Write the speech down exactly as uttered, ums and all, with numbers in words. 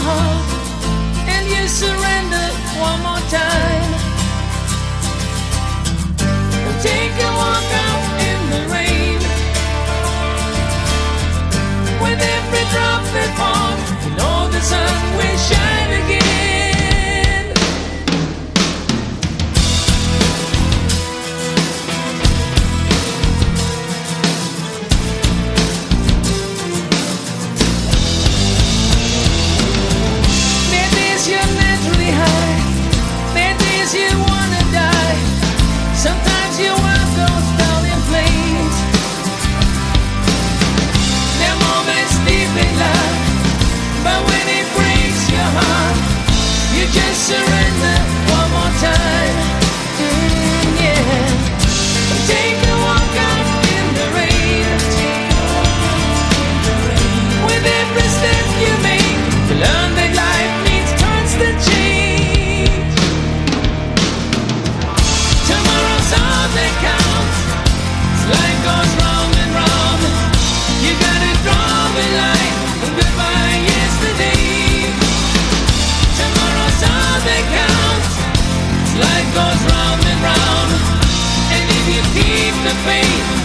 heart and you surrender one more time. Take a walk out in the rain. With every drop that falls, you know the sun will shine again. There days you're naturally high, there days you wanna die. Sometimes your world goes down in flames. There are moments deep in love, but when it breaks your heart, you just surrender one more time. Mm, yeah. Take a walk out in the rain. With every step you make, you learn that life needs constant change. Tomorrow's all that counts. Life goes round and round. You gotta draw a line and goodbye yesterday. Tomorrow's all that counts. Life goes round and round. And if you keep the faith,